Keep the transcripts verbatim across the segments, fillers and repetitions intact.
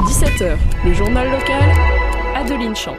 dix-sept heures, le journal local, Adeline Champ.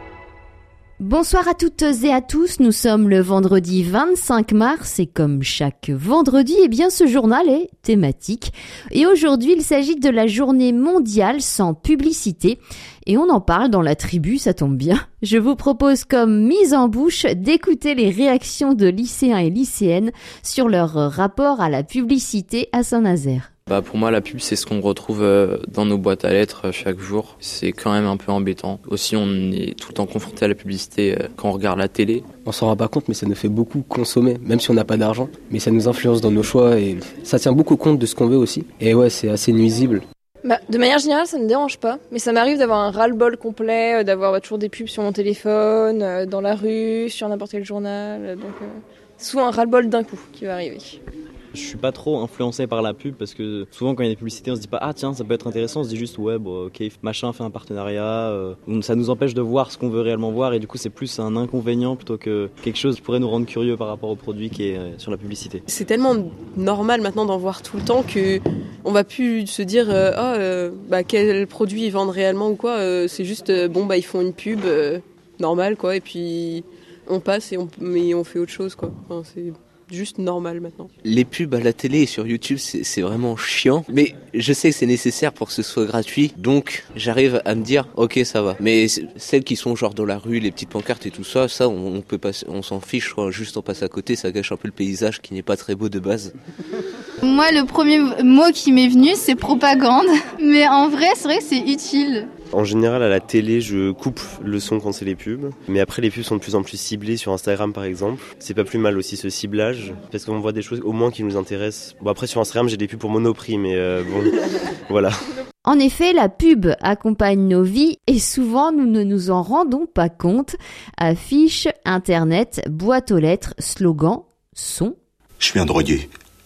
Bonsoir à toutes et à tous, nous sommes le vendredi vingt-cinq mars et comme chaque vendredi, eh bien ce journal est thématique. Et aujourd'hui, il s'agit de la journée mondiale sans publicité. Et on en parle dans la tribu, ça tombe bien. Je vous propose comme mise en bouche d'écouter les réactions de lycéens et lycéennes sur leur rapport à la publicité à Saint-Nazaire. Bah pour moi la pub c'est ce qu'on retrouve dans nos boîtes à lettres chaque jour, c'est quand même un peu embêtant. Aussi on est tout le temps confronté à la publicité quand on regarde la télé. On s'en rend pas compte mais ça nous fait beaucoup consommer, même si on n'a pas d'argent. Mais ça nous influence dans nos choix et ça tient beaucoup compte de ce qu'on veut aussi. Et ouais, c'est assez nuisible. Bah, de manière générale, ça ne me dérange pas, mais ça m'arrive d'avoir un ras-le-bol complet, d'avoir bah, toujours des pubs sur mon téléphone, euh, dans la rue, sur n'importe quel journal, donc euh, c'est souvent un ras-le-bol d'un coup qui va arriver. Je suis pas trop influencé par la pub parce que souvent quand il y a des publicités on se dit pas ah tiens ça peut être intéressant, on se dit juste ouais bon ok machin fait un partenariat, euh, ça nous empêche de voir ce qu'on veut réellement voir et du coup c'est plus un inconvénient plutôt que quelque chose qui pourrait nous rendre curieux par rapport au produit qui est sur la publicité. C'est tellement normal maintenant d'en voir tout le temps que on va plus se dire euh, ah euh, bah quel produit ils vendent réellement ou quoi, euh, c'est juste euh, bon bah ils font une pub euh, normale quoi et puis on passe et on mais on fait autre chose quoi. Enfin, c'est juste normal maintenant. Les pubs à la télé et sur YouTube, c'est, c'est vraiment chiant. Mais je sais que c'est nécessaire pour que ce soit gratuit. Donc, j'arrive à me dire, ok, ça va. Mais celles qui sont genre dans la rue, les petites pancartes et tout ça, ça, on, on peut passer, on s'en fiche. Je crois, juste on passe à côté, ça gâche un peu le paysage qui n'est pas très beau de base. Moi, le premier mot qui m'est venu, c'est propagande. Mais en vrai, c'est vrai que c'est utile. En général, à la télé, je coupe le son quand c'est les pubs. Mais après, les pubs sont de plus en plus ciblées sur Instagram, par exemple. C'est pas plus mal aussi ce ciblage, parce qu'on voit des choses au moins qui nous intéressent. Bon, après, sur Instagram, j'ai des pubs pour Monoprix, mais euh, bon, voilà. En effet, la pub accompagne nos vies et souvent nous ne nous en rendons pas compte. Affiches, internet, boîte aux lettres, slogans, sons. Je suis un drogué.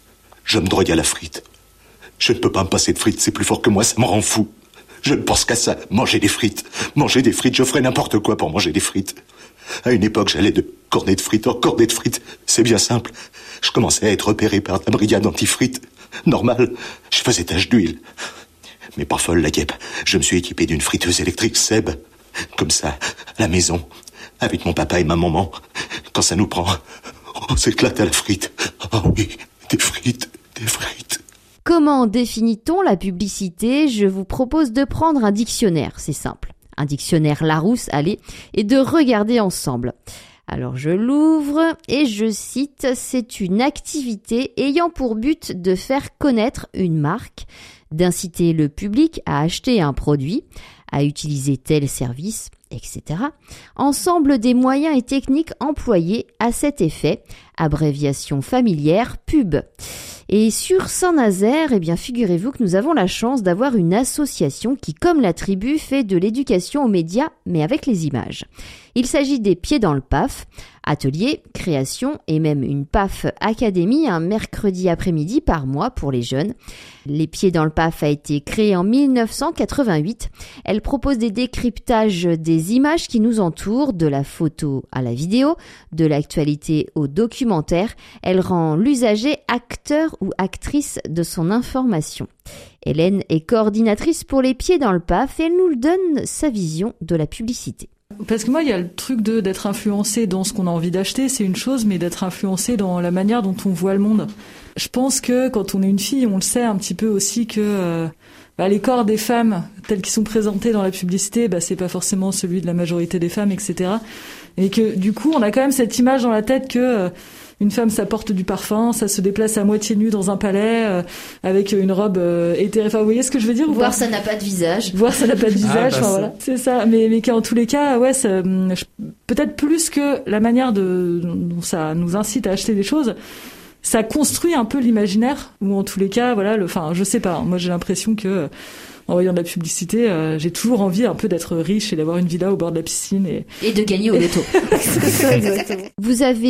Je me drogue à la frite. Je ne peux pas me passer de frites, c'est plus fort que moi, ça me rend fou. Je ne pense qu'à ça, manger des frites. Manger des frites, je ferais n'importe quoi pour manger des frites. À une époque, j'allais de cornet de frites en cornet de frites. C'est bien simple. Je commençais à être repéré par la brigade anti-frites. Normal, je faisais tache d'huile. Mais pas folle la guêpe, je me suis équipé d'une friteuse électrique Seb. Comme ça, à la maison, avec mon papa et ma maman. Quand ça nous prend, on s'éclate à la frite. Oh oui, des frites, des frites. Comment définit-on la publicité ? Je vous propose de prendre un dictionnaire, c'est simple. Un dictionnaire Larousse, allez, et de regarder ensemble. Alors je l'ouvre et je cite, c'est une activité ayant pour but de faire connaître une marque, d'inciter le public à acheter un produit, à utiliser tel service, et cetera. Ensemble des moyens et techniques employés à cet effet, abréviation familière, pub. Et sur Saint-Nazaire, eh bien, figurez-vous que nous avons la chance d'avoir une association qui, comme la tribu, fait de l'éducation aux médias, mais avec les images. Il s'agit des Pieds dans le P A F, atelier, création et même une P A F Académie un mercredi après-midi par mois pour les jeunes. Les Pieds dans le P A F a été créée en dix-neuf cent quatre-vingt-huit. Elle propose des décryptages des images qui nous entourent, de la photo à la vidéo, de l'actualité au documentaire. Elle rend l'usager acteur ou actrice de son information. Hélène est coordinatrice pour les Pieds dans le P A F et elle nous donne sa vision de la publicité. Parce que moi, il y a le truc de d'être influencé dans ce qu'on a envie d'acheter, c'est une chose, mais d'être influencé dans la manière dont on voit le monde. Je pense que quand on est une fille, on le sait un petit peu aussi que euh, bah, les corps des femmes tels qu'ils sont présentés dans la publicité, bah, c'est pas forcément celui de la majorité des femmes, et cetera. Et que du coup, on a quand même cette image dans la tête que euh, une femme, ça porte du parfum, ça se déplace à moitié nue dans un palais euh, avec une robe euh, éthérée. Enfin, vous voyez ce que je veux dire ou Voir pas ? Ça n'a pas de visage. Voir ça n'a pas de visage. Ah, bah, enfin voilà, c'est ça. Mais mais qu'en tous les cas, ouais, ça, je, peut-être plus que la manière de dont ça nous incite à acheter des choses, ça construit un peu l'imaginaire. Ou en tous les cas, voilà, le. Enfin, je sais pas. Moi, j'ai l'impression que en voyant de la publicité, euh, j'ai toujours envie un peu d'être riche et d'avoir une villa au bord de la piscine et et de gagner au loto. C'est ça, exactement. Vous avez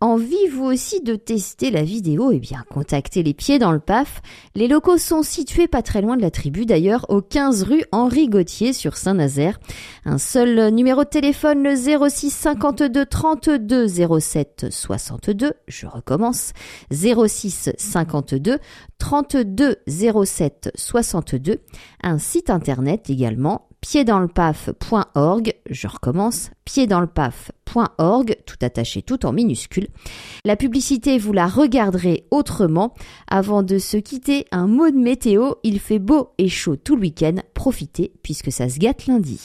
envie vous aussi de tester la vidéo? Eh bien, contactez les Pieds dans le Paf. Les locaux sont situés pas très loin de la tribu d'ailleurs, au quinze rue Henri Gauthier sur Saint-Nazaire. Un seul numéro de téléphone, le zéro six cinquante-deux trente-deux zéro sept soixante-deux. Je recommence, zéro six cinquante-deux trente-deux zéro sept soixante-deux. Un site internet également, pieds dans le paf point org. Je recommence, pieds dans le paf point org, tout attaché, tout en minuscule. La publicité, vous la regarderez autrement. Avant de se quitter, un mot de météo. Il fait beau et chaud tout le week-end. Profitez puisque ça se gâte lundi.